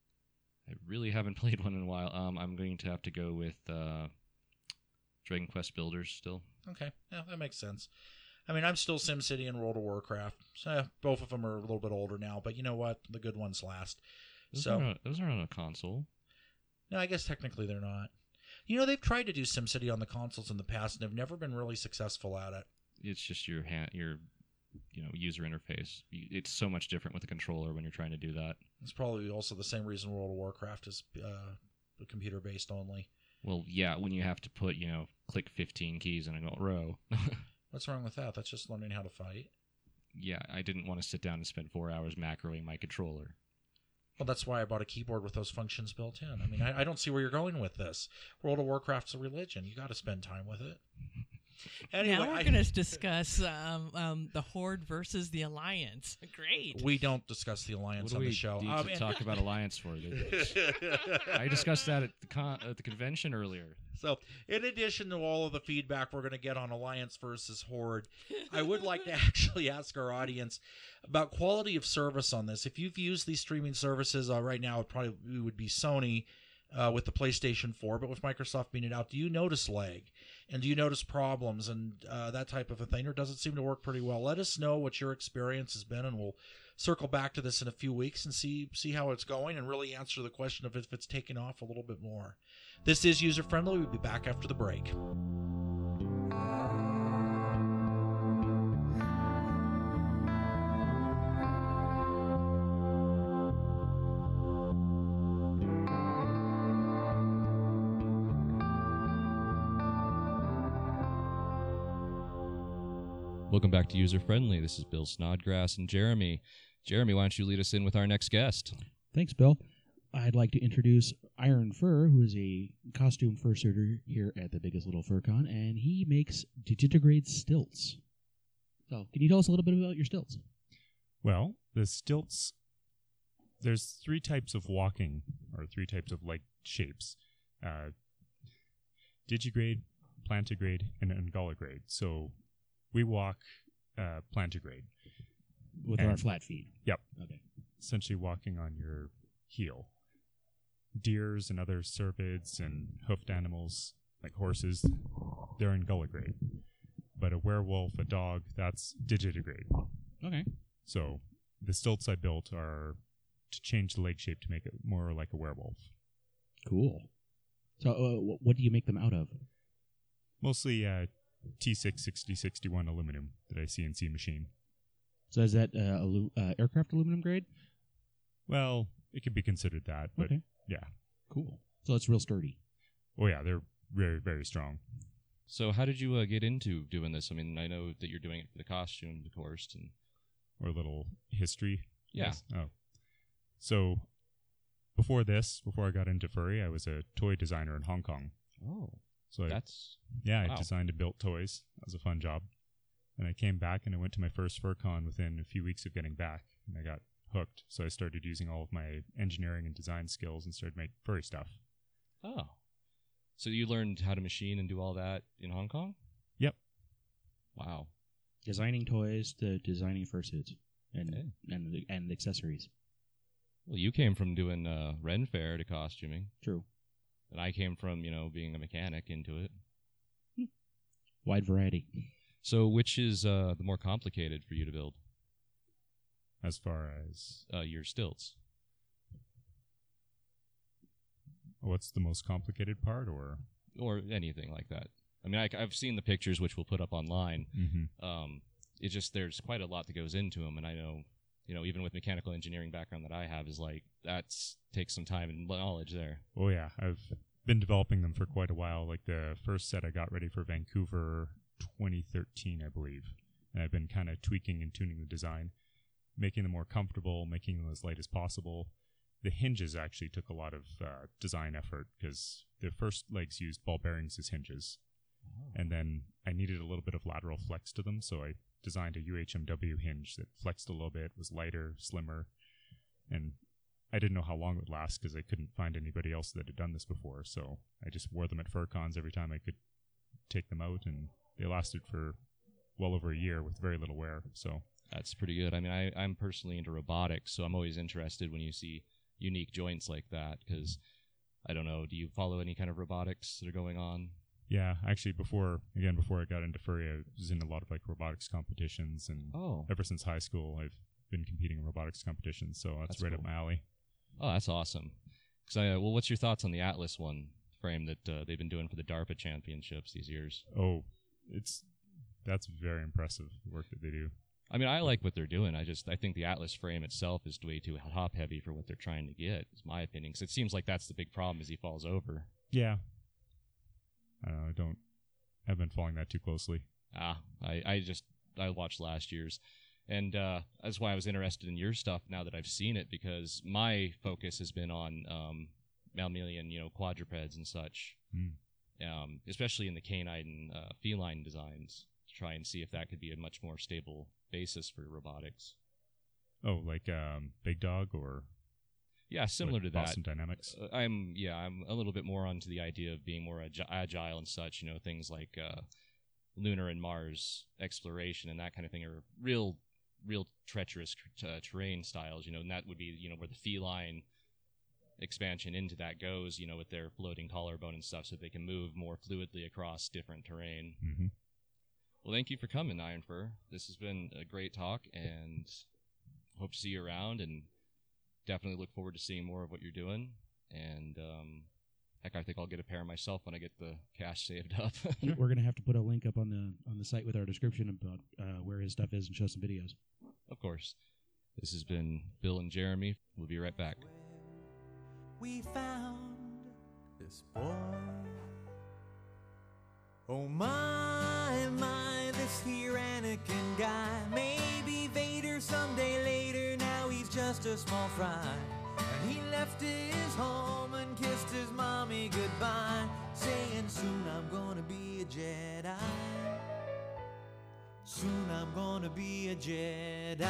I really haven't played one in a while. Um, I'm going to have to go with uh, Dragon Quest Builders still. Okay, yeah, that makes sense. I mean, I'm still SimCity and World of Warcraft. So both of them are a little bit older now, but you know what? The good ones last. Those so aren't on, those aren't on a console. No, I guess technically they're not. You know, they've tried to do SimCity on the consoles in the past, and have never been really successful at it. It's just your hand, your you know user interface. It's so much different with the controller when you're trying to do that. It's probably also the same reason World of Warcraft is uh, computer based only. Well, yeah, when you have to put you know click fifteen keys in a row. What's wrong with that? That's just learning how to fight. Yeah, I didn't want to sit down and spend four hours macroing my controller. Well, that's why I bought a keyboard with those functions built in. I mean, I, I don't see where you're going with this. World of Warcraft's a religion. You got to spend time with it. Anyway, now we're I, going to discuss um, um, the Horde versus the Alliance. Great. We don't discuss the Alliance what on do the we show. Need um, to and, talk about Alliance for I discussed that at the con- at the convention earlier. So, in addition to all of the feedback we're going to get on Alliance versus Horde, I would like to actually ask our audience about quality of service on this. If you've used these streaming services uh, right now, it probably would be Sony uh, with the PlayStation four, but with Microsoft being it out, do you notice lag? And do you notice problems and uh, that type of a thing, or does it seem to work pretty well? Let us know what your experience has been, and we'll circle back to this in a few weeks and see see how it's going and really answer the question of if it's taken off a little bit more. This is User Friendly. We'll be back after the break. Welcome back to User Friendly. This is Bill Snodgrass and Jeremy. Jeremy, why don't you lead us in with our next guest? Thanks, Bill. I'd like to introduce Iron Fur, who is a costume fursuiter here at the Biggest Little FurCon, and he makes digitigrade stilts. So, can you tell us a little bit about your stilts? Well, the stilts, there's three types of walking, or three types of leg shapes. Uh, digigrade, plantigrade, and ungulagrade. So, we walk uh, plantigrade. With and, our flat feet? Yep. Okay. Essentially walking on your heel. Deers and other cervids and hoofed animals, like horses, they're ungulagrade. But a werewolf, a dog, that's digitigrade. Okay. So the stilts I built are to change the leg shape to make it more like a werewolf. Cool. So uh, what do you make them out of? Mostly uh, T six sixty sixty-one aluminum that I C N C machine. So is that uh, alu- uh, aircraft aluminum grade? Well, it could be considered that, but okay. Yeah. Cool. So it's real sturdy. Oh, yeah, they're very, very strong. So how did you uh, get into doing this? I mean, I know that you're doing it for the costumes, of course. And or a little history. Yeah. Yes. Oh. So before this, before I got into furry, I was a toy designer in Hong Kong. Oh. So I, that's... Yeah, wow. I designed and built toys. That was a fun job. And I came back and I went to my first FurCon within a few weeks of getting back. And I got hooked. So I started using all of my engineering and design skills and started making furry stuff. Oh. So you learned how to machine and do all that in Hong Kong? Yep. Wow. Designing toys to designing fursuits and, okay. and and accessories. Well, you came from doing uh, Ren Fair to costuming. True. And I came from, you know, being a mechanic into it. Hmm. Wide variety. So, which is uh, the more complicated for you to build? As far as uh, your stilts. What's the most complicated part, or or anything like that? I mean, I, I've seen the pictures, which we'll put up online. Mm-hmm. Um, it's just there's quite a lot that goes into them, and I know, you know, even with mechanical engineering background that I have, is like that's takes some time and knowledge there. Oh yeah, I've been developing them for quite a while. Like the first set I got ready for Vancouver twenty thirteen, I believe, and I've been kind of tweaking and tuning the design, making them more comfortable, making them as light as possible. The hinges actually took a lot of uh, design effort because the first legs used ball bearings as hinges. Oh. And then I needed a little bit of lateral flex to them, so I designed a U H M W hinge that flexed a little bit, was lighter, slimmer, and I didn't know how long it would last because I couldn't find anybody else that had done this before, so I just wore them at FurCons every time I could take them out, and they lasted for well over a year with very little wear. So that's pretty good. I mean, I, I'm personally into robotics, so I'm always interested when you see unique joints like that, because I don't know, do you follow any kind of robotics that are going on? Yeah, actually, before again before I got into furry, I was in a lot of like robotics competitions, and oh. ever since high school, I've been competing in robotics competitions. So that's, that's right cool. up my alley. Oh, that's awesome. Because I, uh, well, what's your thoughts on the Atlas one frame that uh, they've been doing for the DARPA championships these years? Oh, it's that's very impressive, the work that they do. I mean, I like what they're doing. I just I think the Atlas frame itself is way too top heavy for what they're trying to get. Is my opinion, because it seems like that's the big problem, is he falls over. Yeah. I don't know, I don't have been following that too closely. Ah, I, I just I watched last year's, and uh, that's why I was interested in your stuff now that I've seen it, because my focus has been on um, mammalian, you know, quadrupeds and such, mm. um, especially in the canine and uh, feline designs, to try and see if that could be a much more stable basis for robotics. Oh, like um, Big Dog or yeah, similar like to that. Boston Dynamics. Uh, I'm yeah, I'm a little bit more onto the idea of being more agi- agile and such. You know, things like uh, lunar and Mars exploration and that kind of thing are real, real treacherous uh, terrain styles. You know, and that would be you know where the feline expansion into that goes. You know, with their floating collarbone and stuff, so they can move more fluidly across different terrain. Mm-hmm. Well, thank you for coming, Iron Fur. This has been a great talk, and hope to see you around, and definitely look forward to seeing more of what you're doing. And um, heck, I think I'll get a pair myself when I get the cash saved up. We're gonna have to put a link up on the on the site with our description about uh, where his stuff is and show some videos. Of course. This has been Bill and Jeremy. We'll be right back. We found this boy. Oh my, my, this here Anakin guy. Maybe Vader someday later, now he's just a small fry. And he left his home and kissed his mommy goodbye, saying soon I'm gonna be a Jedi. Soon I'm gonna be a Jedi.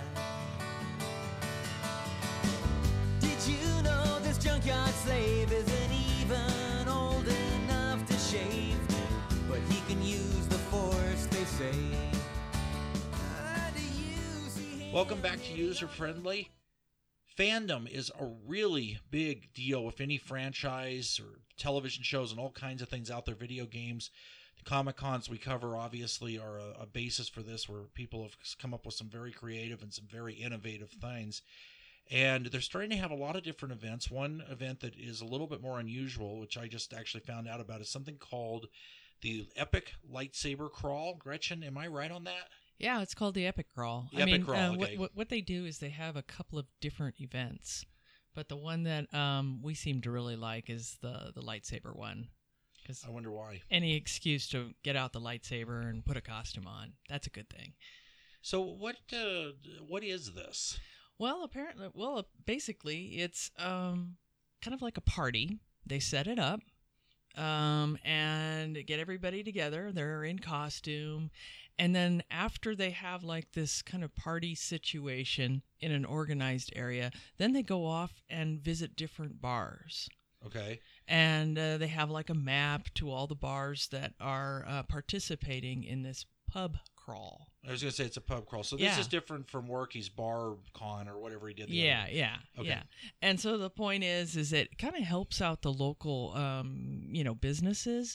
Did you know this junkyard slave isn't even old enough to shave? But he can use the force, they say. Uh, do you see Welcome back to User Friendly. Fandom is a really big deal with any franchise or television shows and all kinds of things out there, video games. The Comic-Cons we cover obviously are a, a basis for this, where people have come up with some very creative and some very innovative things. And they're starting to have a lot of different events. One event that is a little bit more unusual, which I just actually found out about, is something called the Epic Lightsaber Crawl. Gretchen, am I right on that? Yeah, it's called the Epic Crawl. The I Epic mean, Crawl, uh, okay. what, what, what they do is they have a couple of different events, but the one that um, we seem to really like is the, the lightsaber one. Cause I wonder why. Any excuse to get out the lightsaber and put a costume on, that's a good thing. So what uh, what is this? Well, apparently, well, basically, it's um, kind of like a party. They set it up um, and get everybody together. They're in costume. And then after they have like this kind of party situation in an organized area, then they go off and visit different bars. Okay. And uh, they have like a map to all the bars that are uh, participating in this pub crawl. I was going to say it's a pub crawl. So this Yeah. is different from Worky's Bar Con or whatever he did. The Yeah, other. yeah, Okay. yeah. And so the point is, is it kind of helps out the local, um, you know, businesses,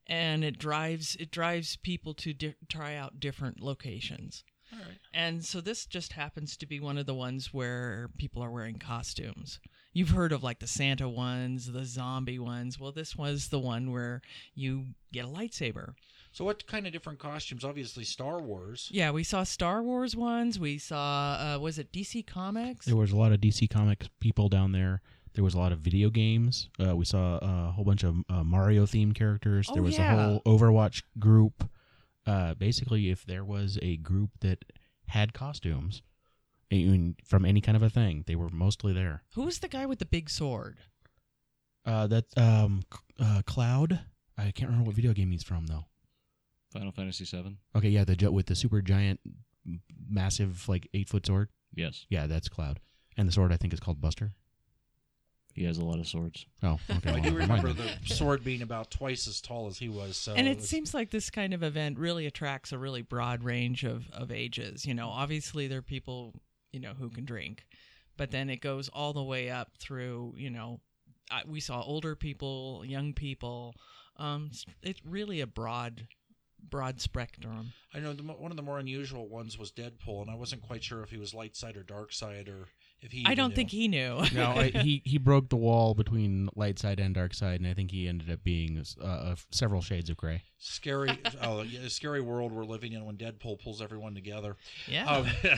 and it drives it drives people to di- try out different locations. All right. And so this just happens to be one of the ones where people are wearing costumes. You've heard of like the Santa ones, the zombie ones. Well, this was the one where you get a lightsaber. So what kind of different costumes? Obviously Star Wars. Yeah, we saw Star Wars ones. We saw, uh, was it D C Comics? There was a lot of D C Comics people down there. There was a lot of video games. Uh, we saw a whole bunch of uh, Mario-themed characters. Oh, there was yeah. a whole Overwatch group. Uh, basically, if there was a group that had costumes even from any kind of a thing, they were mostly there. Who was the guy with the big sword? Uh, that's um, uh, Cloud. I can't remember what video game he's from, though. Final Fantasy seven. Okay, yeah, the with the super giant, massive, like, eight-foot sword. Yes. Yeah, that's Cloud. And the sword, I think, is called Buster. He has a lot of swords. Oh, okay. I well, do never remember mind the then. sword being about twice as tall as he was. So And it was- seems like this kind of event really attracts a really broad range of, of ages. You know, obviously there are people, you know, who can drink, but then it goes all the way up through, you know, I, we saw older people, young people. Um, it's, it's really a broad, broad spectrum. I know the, mo- one of the more unusual ones was Deadpool, and I wasn't quite sure if he was light side or dark side, or if he. I even don't knew. think he knew. No, I, he he broke the wall between light side and dark side, and I think he ended up being uh, uh, several shades of gray. Scary, oh, yeah, scary world we're living in when Deadpool pulls everyone together. Yeah.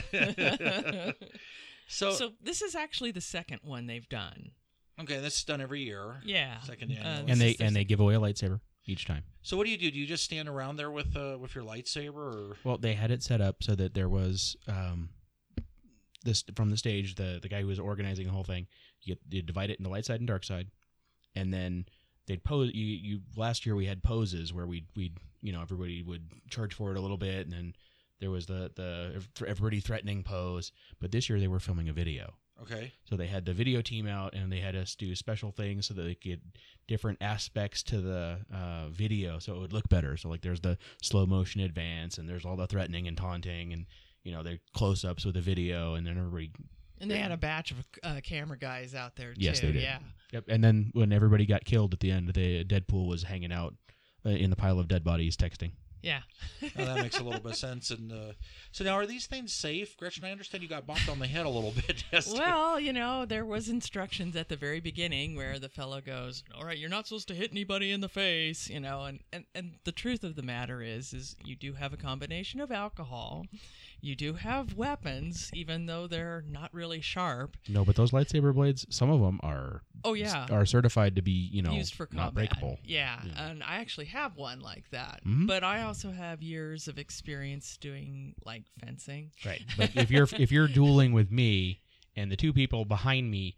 Um, so, so this is actually the second one they've done. okay, this is done every year. Yeah. Second Uh, annual. And they is their and they give away a lightsaber each time. So what do you do? Do you just stand around there with uh, with your lightsaber, or Well, they had it set up so that there was um, this from the stage. The the guy who was organizing the whole thing, you get you divide it into light side and dark side, and then they'd pose. You, you last year we had poses where we we you know everybody would charge forward a little bit, and then there was the the everybody threatening pose. But this year they were filming a video. okay? So they had the video team out, and they had us do special things so that they could different aspects to the uh, video, so it would look better. So like there's the slow motion advance, and there's all the threatening and taunting, and you know they're close ups with the video, and then everybody. And they had a batch of uh, camera guys out there too. Yes, they did. Yeah. Yep. And then when everybody got killed at the end, the Deadpool was hanging out uh, in the pile of dead bodies, texting. Yeah. Oh, that makes a little bit of sense. And uh, so now, are these things safe, Gretchen? I understand you got bopped on the head a little bit. yesterday. Well, you know, there was instructions at the very beginning where the fellow goes, "All right, you're not supposed to hit anybody in the face," you know, and, and, and the truth of the matter is, is you do have a combination of alcohol. You do have weapons, even though they're not really sharp. No, but those lightsaber blades, some of them are. Oh, yeah. Are certified to be, you know, used for combat. not breakable. Yeah, and I actually have one like that. Mhm. But I also have years of experience doing like fencing. Right. But if you're if you're dueling with me and the two people behind me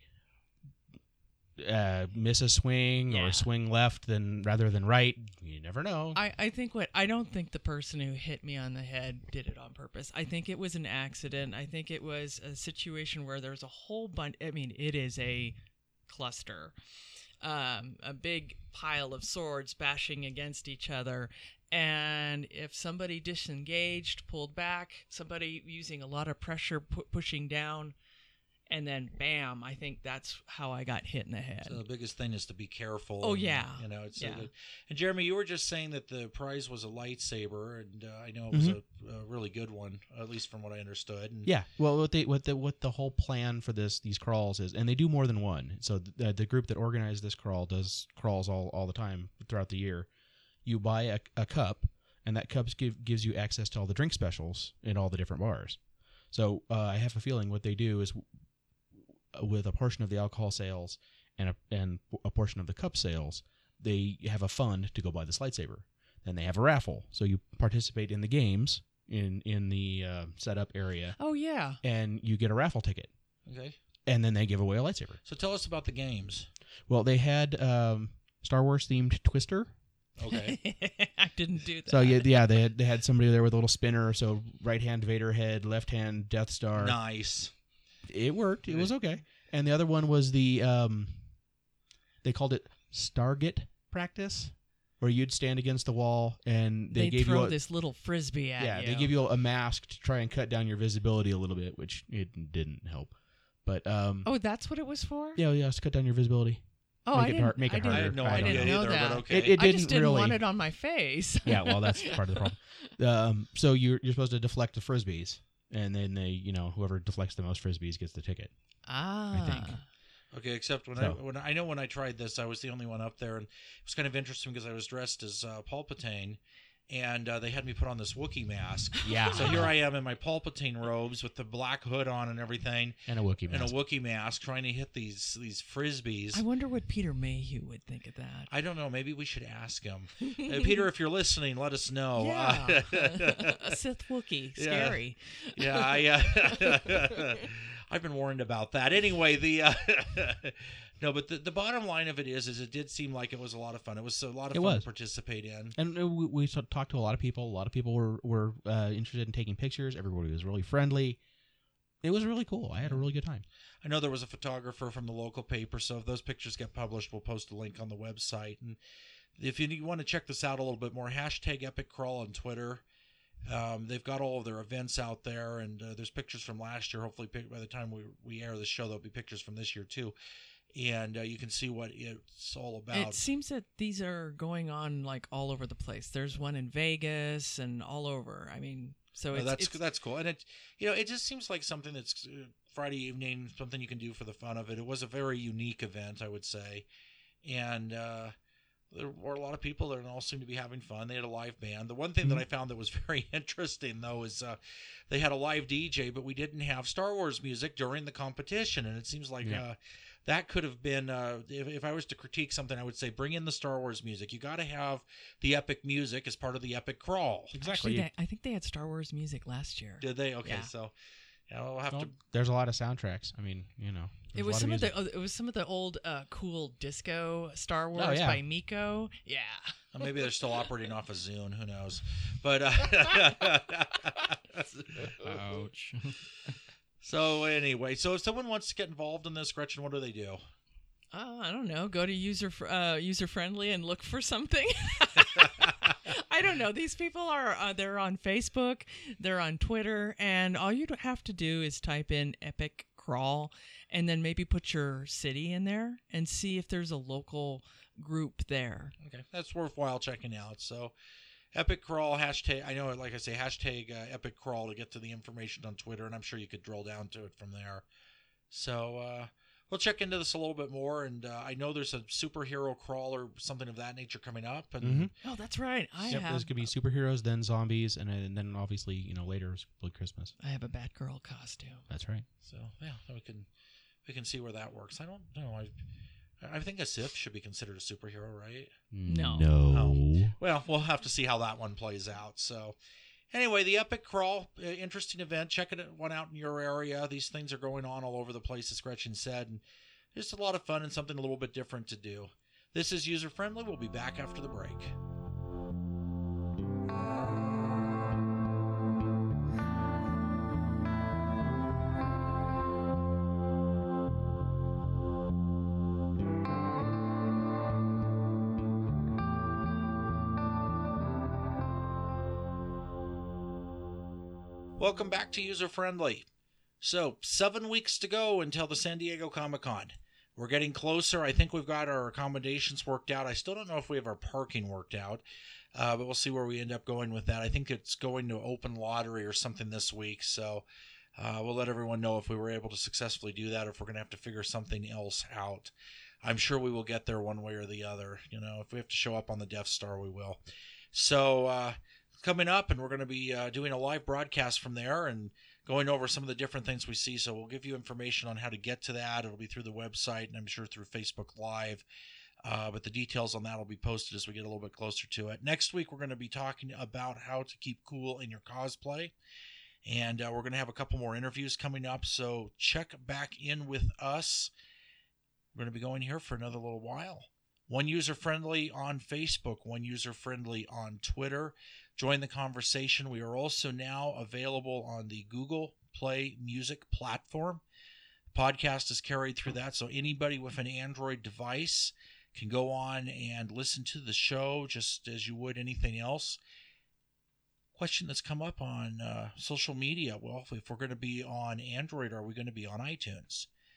uh, miss a swing Yeah. or swing left then rather than right, you never know. I, I think what I don't think the person who hit me on the head did it on purpose. I think it was an accident. I think it was a situation where there's a whole bunch. I mean, it is a cluster, um, a big pile of swords bashing against each other. And if somebody disengaged, pulled back, somebody using a lot of pressure pu- pushing down, and then bam, I think that's how I got hit in the head. So the biggest thing is to be careful. Oh, and, yeah. you know, it's Yeah. so that, and Jeremy, you were just saying that the prize was a lightsaber, and uh, I know it was Mhm. a, a really good one, at least from what I understood. And Yeah, well, what they what the what the whole plan for this these crawls is, and they do more than one. So the, the group that organized this crawl does crawls all, all the time throughout the year. You buy a, a cup, and that cup give, gives you access to all the drink specials in all the different bars. So uh, I have a feeling what they do is, with a portion of the alcohol sales and a, and a portion of the cup sales, they have a fund to go buy this lightsaber. Then they have a raffle, so you participate in the games in in the uh, setup area. Oh, yeah. And you get a raffle ticket. Okay. And then they give away a lightsaber. So tell us about the games. Well, they had um, Star Wars themed Twister. Okay. I didn't do that. So yeah, yeah, they had they had somebody there with a little spinner. So right hand Vader head, left hand Death Star. Nice. It worked. It was okay. And the other one was the um, they called it Stargate practice, where you'd stand against the wall and they They'd gave throw you a, this little frisbee at yeah, you. they give you a mask to try and cut down your visibility a little bit, which it didn't help. But um, Oh, that's what it was for? yeah, yeah, to cut down your visibility. Oh, make I it didn't, har- make I it didn't, harder. I had no I idea didn't know either, that. but okay. It, it I didn't just didn't really, want it on my face. yeah, well, that's part of the problem. Um, so you're you're supposed to deflect the frisbees, and then they, you know, whoever deflects the most frisbees gets the ticket. Ah. I think. Okay, except when So- I when I know when I tried this, I was the only one up there, and it was kind of interesting because I was dressed as uh, Palpatine, and uh, they had me put on this Wookiee mask. Yeah. So here I am in my Palpatine robes with the black hood on and everything, And a Wookiee and a mask. Wookiee mask, trying to hit these these frisbees. I wonder what Peter Mayhew would think of that. I don't know. Maybe we should ask him. uh, Peter, if you're listening, let us know. Yeah. Uh, A Sith Wookiee. Yeah. Scary. Yeah, I, uh, I've been warned about that. Anyway, the uh, no, but the, the bottom line of it is, is it did seem like it was a lot of fun. It was a lot of It fun was. to participate in. And uh, we, we sort of talked to a lot of people. A lot of people were were uh, interested in taking pictures. Everybody was really friendly. It was really cool. I had a really good time. I know there was a photographer from the local paper, so if those pictures get published, we'll post a link on the website. And if you need- want to check this out a little bit more, hashtag Epic Crawl on Twitter. Um, they've got all of their events out there, and uh, there's pictures from last year. Hopefully, pic- by the time we we air this show, there'll be pictures from this year too, and uh, you can see what it's all about. It seems that these are going on like all over the place. There's one in Vegas and all over. I mean, so No, it's, that's it's that's cool, and it you know it just seems like something that's uh, Friday evening, something you can do for the fun of it. It was a very unique event, I would say, and uh, there were a lot of people there, and all seemed to be having fun. They had a live band. The one thing Mm-hmm. that I found that was very interesting, though, is uh, they had a live D J, but we didn't have Star Wars music during the competition, and it seems like. Yeah. Uh, that could have been, uh, if, if I was to critique something, I would say bring in the Star Wars music. You got to have the epic music as part of the epic crawl. Actually, they, I think they had Star Wars music last year. Did they? Okay, Yeah. so yeah, we'll have Well, to. there's a lot of soundtracks. I mean, you know, It there's was a lot some of, music. the oh, it was some of the old uh, cool disco Star Wars Oh, yeah. by Miko. Yeah. Well, maybe they're still operating off a Zune. Who knows? But uh, Ouch. So anyway, so if someone wants to get involved in this, Gretchen, what do they do? Oh, I don't know. Go to user fr- uh, user friendly and look for something. I don't know. These people are uh, they're on Facebook, they're on Twitter, and all you have to do is type in Epic Crawl, and then maybe put your city in there and see if there's a local group there. Okay, that's worthwhile checking out. So, Epic Crawl hashtag. I know, like I say, hashtag uh, Epic Crawl to get to the information on Twitter, and I'm sure you could drill down to it from there. So. uh We'll check into this a little bit more, and uh, I know there's a superhero crawl or something of that nature coming up. And Mhm. Oh, that's right. I Yep, have there's gonna be superheroes, then zombies, and, and then obviously, you know, later is Blue Christmas. I have a Batgirl costume. That's right. So yeah, we can we can see where that works. I don't know. I I think a Sith should be considered a superhero, right? No. No. Oh. Well, we'll have to see how that one plays out. So. Anyway, the Epic Crawl, uh, interesting event. Check it one out in your area. These things are going on all over the place, as Gretchen said, and just a lot of fun and something a little bit different to do. This is User Friendly. We'll be back after the break. Welcome back to User Friendly. So, seven weeks to go until the San Diego Comic-Con. We're getting closer. I think we've got our accommodations worked out. I still don't know if we have our parking worked out, uh, but we'll see where we end up going with that. I think it's going to open lottery or something this week, so uh, we'll let everyone know if we were able to successfully do that or if we're going to have to figure something else out. I'm sure we will get there one way or the other. You know, if we have to show up on the Death Star, we will. So, uh, coming up, and we're going to be uh, doing a live broadcast from there and going over some of the different things we see. So we'll give you information on how to get to that. It'll be through the website and I'm sure through Facebook Live. Uh, but the details on that will be posted as we get a little bit closer to it. Next week, we're going to be talking about how to keep cool in your cosplay. And uh, we're going to have a couple more interviews coming up. So check back in with us. We're going to be going here for another little while. One User Friendly on Facebook, One User Friendly on Twitter. Join the conversation. We are also now available on the Google Play Music platform. The podcast is carried through that, so anybody with an Android device can go on and listen to the show just as you would anything else. Question that's come up on uh, social media, well, if we're going to be on Android, are we going to be on iTunes?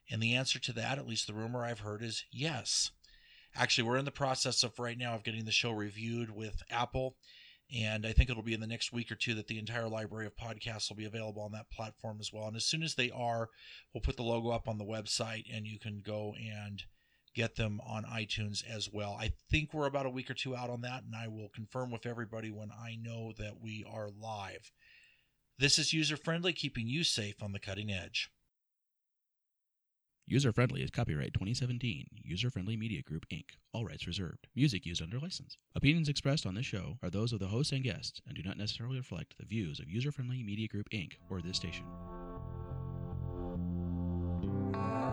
And the answer to that, at least the rumor I've heard, is yes. Actually, we're in the process of right now of getting the show reviewed with Apple, and I think it'll be in the next week or two that the entire library of podcasts will be available on that platform as well. And as soon as they are, we'll put the logo up on the website, and you can go and get them on iTunes as well. I think we're about a week or two out on that, and I will confirm with everybody when I know that we are live. This is User Friendly, keeping you safe on the cutting edge. User Friendly is copyright twenty seventeen, User Friendly Media Group, Incorporated. All rights reserved. Music used under license. Opinions expressed on this show are those of the hosts and guests and do not necessarily reflect the views of User Friendly Media Group, Incorporated or this station.